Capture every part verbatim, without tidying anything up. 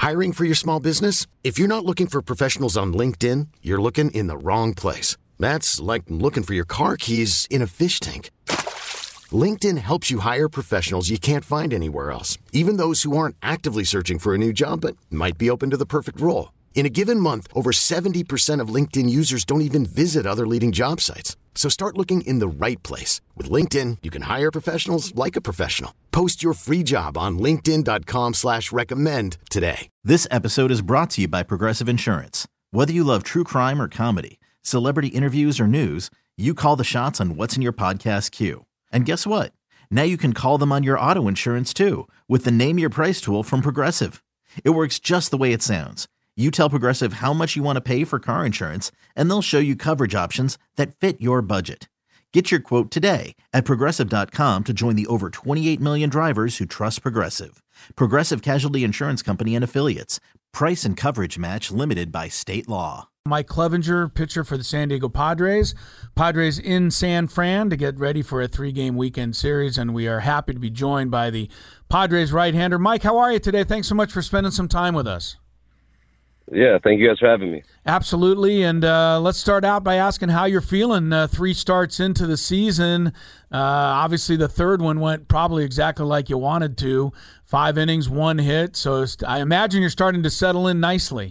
Hiring for your small business? If you're not looking for professionals on LinkedIn, you're looking in the wrong place. That's like looking for your car keys in a fish tank. LinkedIn helps you hire professionals you can't find anywhere else, even those who aren't actively searching for a new job but might be open to the perfect role. In a given month, over seventy percent of LinkedIn users don't even visit other leading job sites. So start looking in the right place. With LinkedIn, you can hire professionals like a professional. Post your free job on linkedin dot com slash recommend today. This episode is brought to you by Progressive Insurance. Whether you love true crime or comedy, celebrity interviews or news, you call the shots on what's in your podcast queue. And guess what? Now you can call them on your auto insurance too with the Name Your Price tool from Progressive. It works just the way it sounds. You tell Progressive how much you want to pay for car insurance, and they'll show you coverage options that fit your budget. Get your quote today at progressive dot com to join the over twenty-eight million drivers who trust Progressive. Progressive Casualty Insurance Company and Affiliates. Price and coverage match limited by state law. Mike Clevenger, pitcher for the San Diego Padres. Padres in San Fran to get ready for a three-game weekend series, and we are happy to be joined by the Padres right-hander. Mike, how are you today? Thanks so much for spending some time with us. Yeah, thank you guys for having me. Absolutely, and uh, let's start out by asking how you're feeling uh, three starts into the season. Uh, obviously, the third one went probably exactly like you wanted to. Five innings, one hit, so I imagine you're starting to settle in nicely.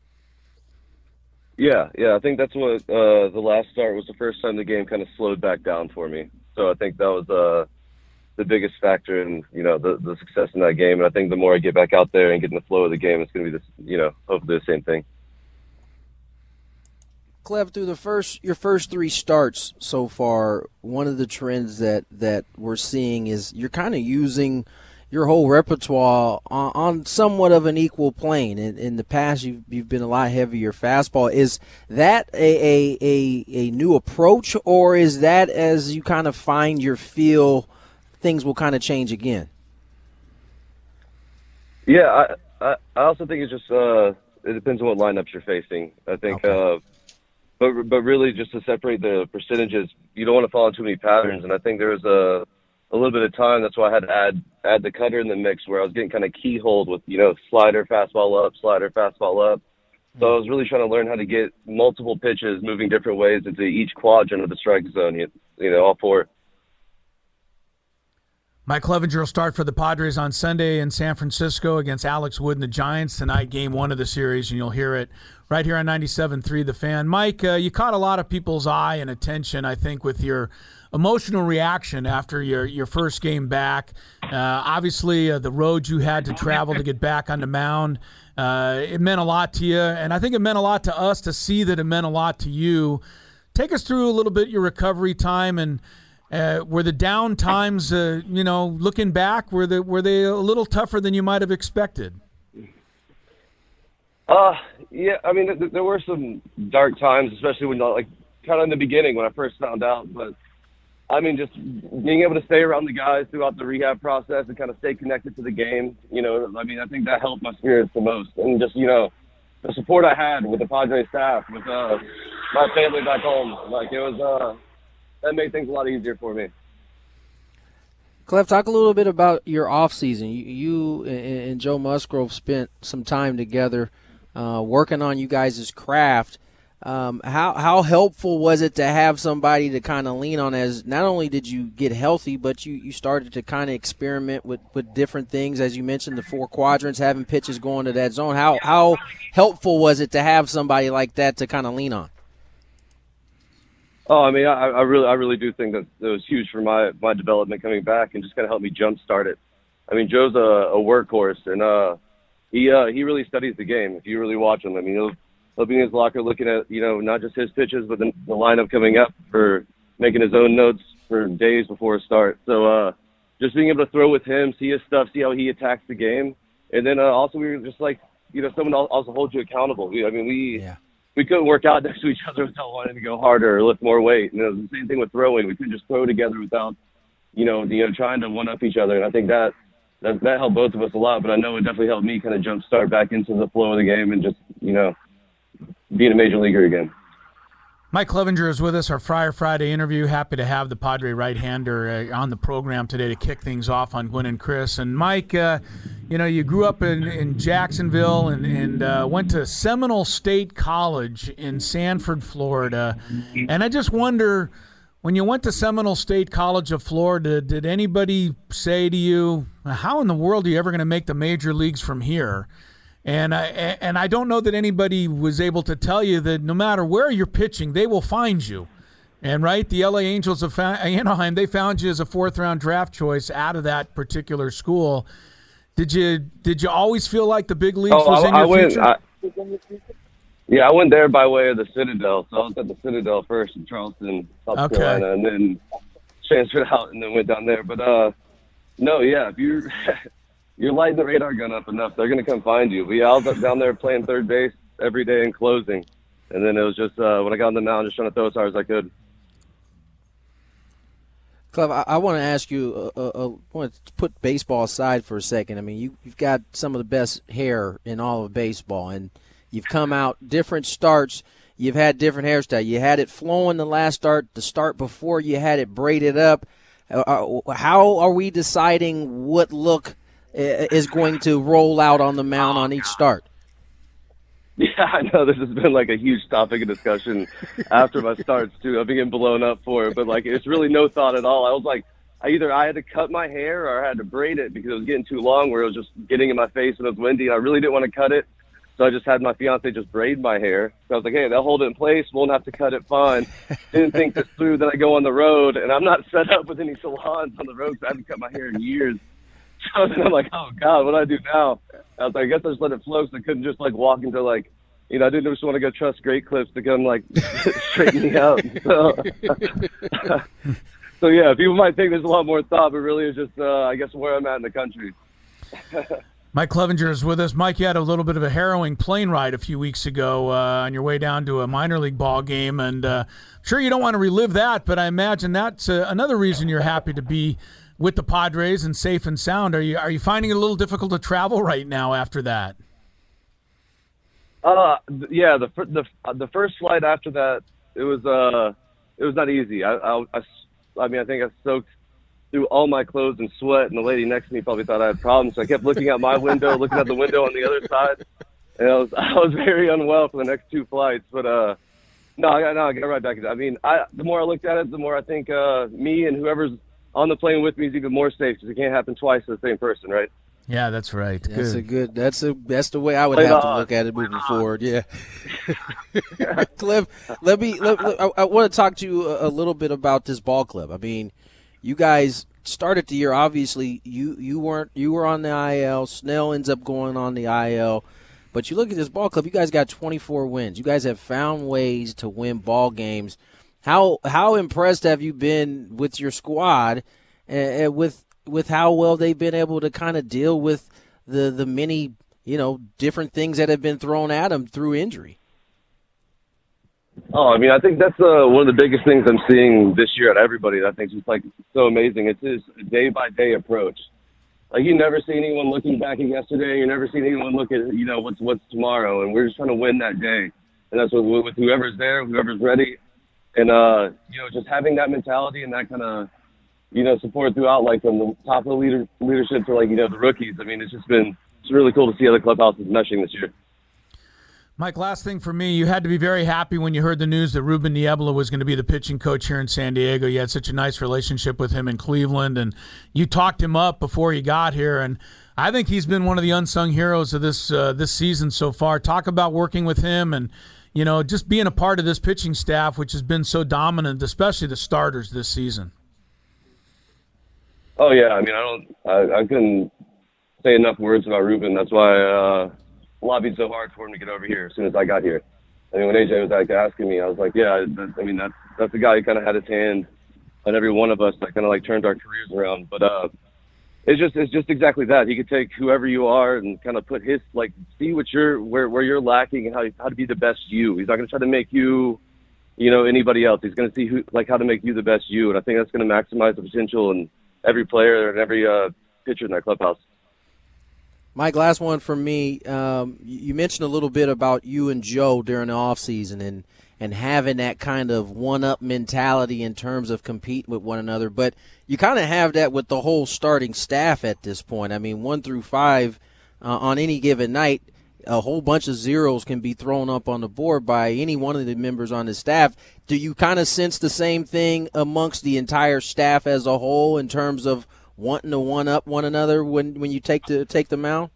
Yeah, yeah, I think that's what uh, the last start was the first time the game kind of slowed back down for me. So I think that was uh, the biggest factor in, you know, the, the success in that game. And I think the more I get back out there and get in the flow of the game, it's going to be, this, you know, hopefully the same thing. Clev, through the first your first three starts so far, one of the trends that, that we're seeing is you're kind of using your whole repertoire on, on somewhat of an equal plane. In, in the past, you've, you've been a lot heavier fastball. Is that a, a, a, a new approach, or is that as you kind of find your feel, things will kind of change again? Yeah, I, I, I also think it's just uh, it depends on what lineups you're facing. I think, okay. uh, but but really just to separate the percentages, you don't want to fall into too many patterns. And I think there was a a little bit of time. That's why I had to add add the cutter in the mix, where I was getting kind of keyholed with, you know, slider, fastball up, slider, fastball up. So I was really trying to learn how to get multiple pitches moving different ways into each quadrant of the strike zone, you, you know, all four. Mike Clevenger will start for the Padres on Sunday in San Francisco against Alex Wood and the Giants tonight, game one of the series, and you'll hear it right here on ninety-seven point three The Fan. Mike, uh, you caught a lot of people's eye and attention, I think, with your emotional reaction after your, your first game back. Uh, obviously, uh, the road you had to travel to get back on the mound, uh, it meant a lot to you, and I think it meant a lot to us to see that it meant a lot to you. Take us through a little bit your recovery time, and uh, were the down times, uh, you know, looking back, were they, were they a little tougher than you might have expected? Uh, yeah, I mean, th- there were some dark times, especially when, like, kind of in the beginning when I first found out, but I mean, just being able to stay around the guys throughout the rehab process and kind of stay connected to the game, you know, I mean, I think that helped my spirits the most. And just, you know, the support I had with the Padres staff, with uh, my family back home, like, it was, uh, that made things a lot easier for me. Clef, talk a little bit about your off season. You, you and Joe Musgrove spent some time together uh, working on you guys' craft. Um, how how helpful was it to have somebody to kind of lean on, as not only did you get healthy, but you, you started to kind of experiment with, with different things, as you mentioned, the four quadrants, having pitches going to that zone. How how helpful was it to have somebody like that to kind of lean on? Oh, I mean, I, I really I really do think that it was huge for my, my development coming back and just kind of helped me jumpstart it. I mean, Joe's a, a workhorse, and uh, he uh, he really studies the game. If you really watch him, I mean, he'll He'll be in his locker looking at, you know, not just his pitches, but the, the lineup coming up, for making his own notes for days before a start. So uh, just being able to throw with him, see his stuff, see how he attacks the game. And then uh, also we were just like, you know, someone also holds you accountable. We, I mean, we yeah. we couldn't work out next to each other without wanting to go harder or lift more weight. You know, the same thing with throwing. We couldn't just throw together without, you know, you know, trying to one-up each other. And I think that, that, that helped both of us a lot. But I know it definitely helped me kind of jumpstart back into the flow of the game and just, you know, being a major leaguer again. Mike Clevenger is with us, our Friar Friday interview. Happy to have the Padre right-hander uh, on the program today to kick things off on Gwynn and Chris. And Mike, uh, you know, you grew up in, in Jacksonville and, and uh, went to Seminole State College in Sanford, Florida. And I just wonder, when you went to Seminole State College of Florida, did anybody say to you, how in the world are you ever going to make the major leagues from here? And I and I don't know that anybody was able to tell you that no matter where you're pitching, they will find you. And right, the L A Angels of Anaheim, they found you as a fourth round draft choice out of that particular school. Did you did you always feel like the big leagues oh, was I, in your I went, future? I, yeah, I went there by way of the Citadel. So I was at the Citadel first in Charleston, South Okay. Carolina, and then transferred out and then went down there. But uh, no, yeah, if you. You're lighting the radar gun up enough, they're going to come find you. But yeah, I was down there playing third base every day and closing. And then it was just, uh, when I got on the mound, just trying to throw as hard as I could. Cleve, I, I want to ask you, uh, uh, I want to put baseball aside for a second. I mean, you, you've got some of the best hair in all of baseball, and you've come out different starts. You've had different hairstyles. You had it flowing the last start, the start before you had it braided up. Uh, how are we deciding what look is going to roll out on the mound on each start? Yeah, I know this has been like a huge topic of discussion after my starts too. I've been getting blown up for it, but like it's really no thought at all. I was like, I either I had to cut my hair or I had to braid it because it was getting too long where it was just getting in my face and it was windy and I really didn't want to cut it. So I just had my fiance just braid my hair. So I was like, hey, they'll hold it in place. Won't have to cut it. Fine. Didn't think this through. Then I go on the road and I'm not set up with any salons on the road. So I haven't cut my hair in years. So then I'm like, oh, God, what do I do now? I was like, I guess I just let it flow so I couldn't just, like, walk into, like, you know, I didn't just want to go trust Great Clips to come, like, straighten me out. So, so, yeah, people might think there's a lot more thought, but really it's just, uh, I guess, where I'm at in the country. Mike Clevenger is with us. Mike, you had a little bit of a harrowing plane ride a few weeks ago uh, on your way down to a minor league ball game, and uh, sure you don't want to relive that, but I imagine that's uh, another reason you're happy to be with the Padres and safe and sound. Are you are you finding it a little difficult to travel right now after that? Uh, yeah, the the the first flight after that, it was uh, it was not easy. I I, I, I mean, I think I soaked through all my clothes in sweat, and the lady next to me probably thought I had problems. So I kept looking out my window, looking out the window on the other side, and I was I was very unwell for the next two flights. But uh, no, I got no, I got right back. I mean, I the more I looked at it, the more I think uh, me and whoever's on the plane with me is even more safe because it can't happen twice to the same person, right? Yeah, that's right. That's good. a good. That's a that's the way I would Play have to on. look at it moving forward. Yeah. Cliff, let me. Let, let, I, I want to talk to you a, a little bit about this ball club. I mean, you guys started the year. Obviously, you you weren't. You were on the I L. Snell ends up going on the I L. But you look at this ball club. You guys got twenty-four wins. You guys have found ways to win ball games. How how impressed have you been with your squad, and uh, with with how well they've been able to kind of deal with the the many you know different things that have been thrown at them through injury? Oh, I mean, I think that's uh, one of the biggest things I'm seeing this year at everybody. That I think is just like so amazing. It's this day by day approach. Like you never see anyone looking back at yesterday. You never see anyone look at you know what's what's tomorrow, and we're just trying to win that day. And that's what with whoever's there, whoever's ready. And, uh, you know, just having that mentality and that kind of, you know, support throughout, like from the top of the leader, leadership to, like, you know, the rookies. I mean, it's just been it's really cool to see how the clubhouse is meshing this year. Mike, last thing for me, you had to be very happy when you heard the news that Ruben Niebla was going to be the pitching coach here in San Diego. You had such a nice relationship with him in Cleveland, and you talked him up before he got here. And I think he's been one of the unsung heroes of this uh, this season so far. Talk about working with him and, you know, just being a part of this pitching staff, which has been so dominant, especially the starters this season. Oh, yeah. I mean, I don't I, I couldn't say enough words about Ruben. That's why I uh, lobbied so hard for him to get over here as soon as I got here. I mean, when A J was like asking me, I was like, yeah, that, I mean, that's, that's the guy who kind of had his hand on every one of us that kind of like turned our careers around. But uh, it's just it's just exactly that. He could take whoever you are and kind of put his, like, see what you're, where, where you're lacking and how, how to be the best you. He's not going to try to make you, you know, anybody else. He's going to see who, like, how to make you the best you. And I think that's going to maximize the potential in every player and every uh, pitcher in that clubhouse. Mike, last one from me. Um, you mentioned a little bit about you and Joe during the offseason and, and having that kind of one-up mentality in terms of competing with one another. But you kind of have that with the whole starting staff at this point. I mean, one through five uh, on any given night, a whole bunch of zeros can be thrown up on the board by any one of the members on the staff. Do you kind of sense the same thing amongst the entire staff as a whole in terms of wanting to one-up one another when, when you take the take the mound?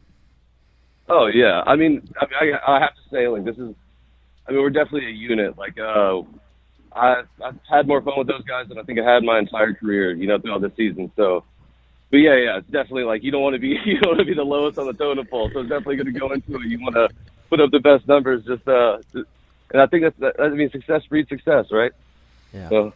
Oh, yeah. I mean, I, mean, I, I have to say, like, this is – I mean, we're definitely a unit. Like, uh, I, I've had more fun with those guys than I think I had my entire career, you know, throughout the season. So, but, yeah, yeah, it's definitely, like, you don't want to be you don't want to be the lowest on the totem pole. So it's definitely going to go into it. You want to put up the best numbers just uh, – and I think that's – that, I mean, success breeds success, right? Yeah. So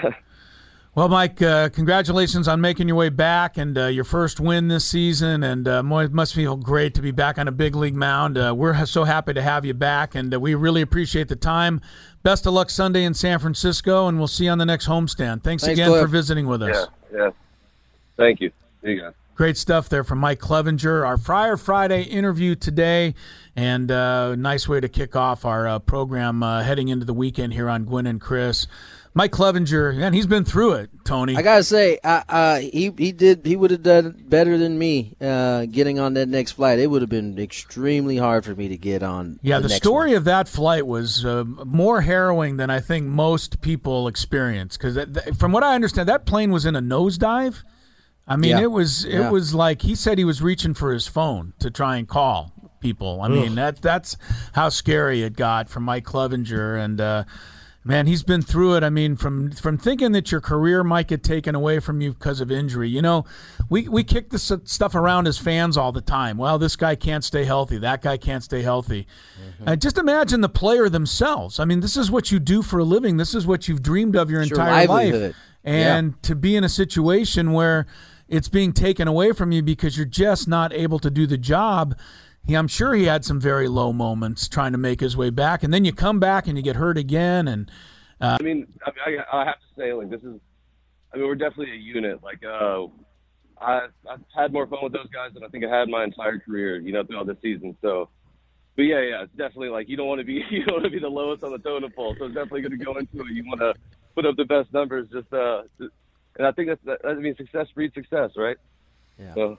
Well, Mike, uh, congratulations on making your way back and uh, your first win this season. And uh, it must feel great to be back on a big league mound. Uh, we're so happy to have you back, and uh, we really appreciate the time. Best of luck Sunday in San Francisco, and we'll see you on the next homestand. Thanks, Thanks again Cliff. for visiting with us. Yeah, yeah. Thank you. There you go. Great stuff there from Mike Clevenger. Our Friar Friday interview today, and uh, nice way to kick off our uh, program uh, heading into the weekend here on Gwynn and Chris. Mike Clevenger, man, he's been through it, Tony. I gotta say, uh, uh, he he did he would have done better than me uh, getting on that next flight. It would have been extremely hard for me to get on. Yeah, the, the next story one. of that flight was uh, more harrowing than I think most people experience. Because from what I understand, that plane was in a nosedive. I mean, Yeah. it was it Yeah. was like he said he was reaching for his phone to try and call people. I mean, that that's how scary it got for Mike Clevenger. And uh, man, he's been through it. I mean, from from thinking that your career might get taken away from you because of injury. You know, we we kick this stuff around as fans all the time. Well, this guy can't stay healthy. That guy can't stay healthy. Mm-hmm. Uh, just imagine the player themselves. I mean, this is what you do for a living. This is what you've dreamed of your It's your entire life. livelihood. And Yeah. to be in a situation where it's being taken away from you because you're just not able to do the job. He, I'm sure he had some very low moments trying to make his way back, and then you come back and you get hurt again. And I mean, I, mean, I, I have to say, like, this is, I mean, we're definitely a unit. Like, uh, I, I've had more fun with those guys than I think I had my entire career, you know, throughout the season. So, but yeah, yeah, it's definitely like you don't want to be you don't want to be the lowest on the totem pole. So it's definitely going to go into it. You want to put up the best numbers, just uh, and I think that's that, I mean, success breeds success, right? Yeah. So.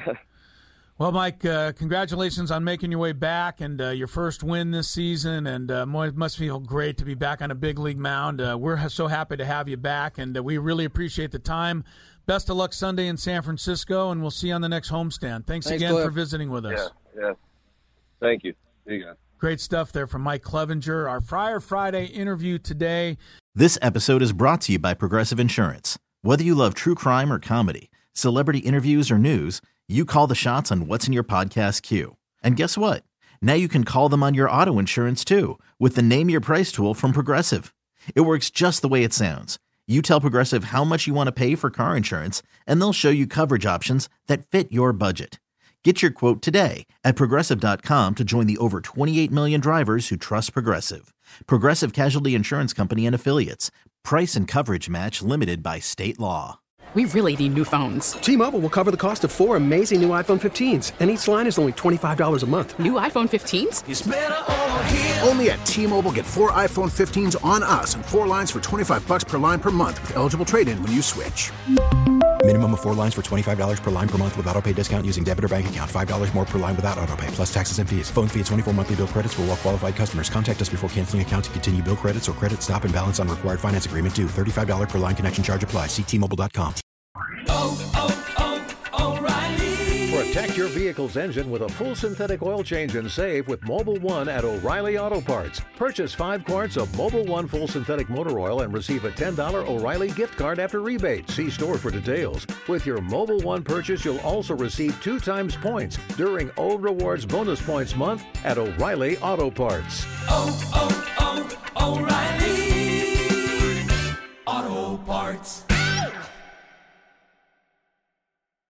Well, Mike, uh, congratulations on making your way back and uh, your first win this season. And uh, it must feel great to be back on a big league mound. Uh, we're so happy to have you back, and uh, we really appreciate the time. Best of luck Sunday in San Francisco, and we'll see you on the next homestand. Thanks, Thanks, again Cliff. for visiting with us. Yeah, yeah. Thank you. There you go. Great stuff there from Mike Clevenger. Our Friar Friday interview today. This episode is brought to you by Progressive Insurance. Whether you love true crime or comedy, celebrity interviews or news, you call the shots on what's in your podcast queue. And guess what? Now you can call them on your auto insurance too with the Name Your Price tool from Progressive. It works just the way it sounds. You tell Progressive how much you want to pay for car insurance, and they'll show you coverage options that fit your budget. Get your quote today at Progressive dot com to join the over twenty-eight million drivers who trust Progressive. Progressive Casualty Insurance Company and Affiliates. Price and coverage match limited by state law. We really need new phones. T-Mobile will cover the cost of four amazing new iPhone fifteens, and each line is only twenty-five dollars a month. New iPhone fifteens? It's better over here. Only at T-Mobile, get four iPhone fifteens on us and four lines for twenty-five bucks per line per month with eligible trade-in when you switch. Minimum of four lines for twenty-five dollars per line per month with autopay discount using debit or bank account. five dollars more per line without autopay, plus taxes and fees. Phone fee at twenty-four monthly bill credits for well-qualified customers. Contact us before canceling account to continue bill credits or credit stop and balance on required finance agreement due. thirty-five dollars per line connection charge applies. See T Mobile dot com. Oh, oh, oh, O'Reilly. Protect your vehicle's engine with a full synthetic oil change and save with Mobil one at O'Reilly Auto Parts. Purchase five quarts of Mobil one full synthetic motor oil and receive a ten dollars O'Reilly gift card after rebate. See store for details. With your Mobil one purchase, you'll also receive two times points during O Rewards Bonus Points Month at O'Reilly Auto Parts. Oh, oh,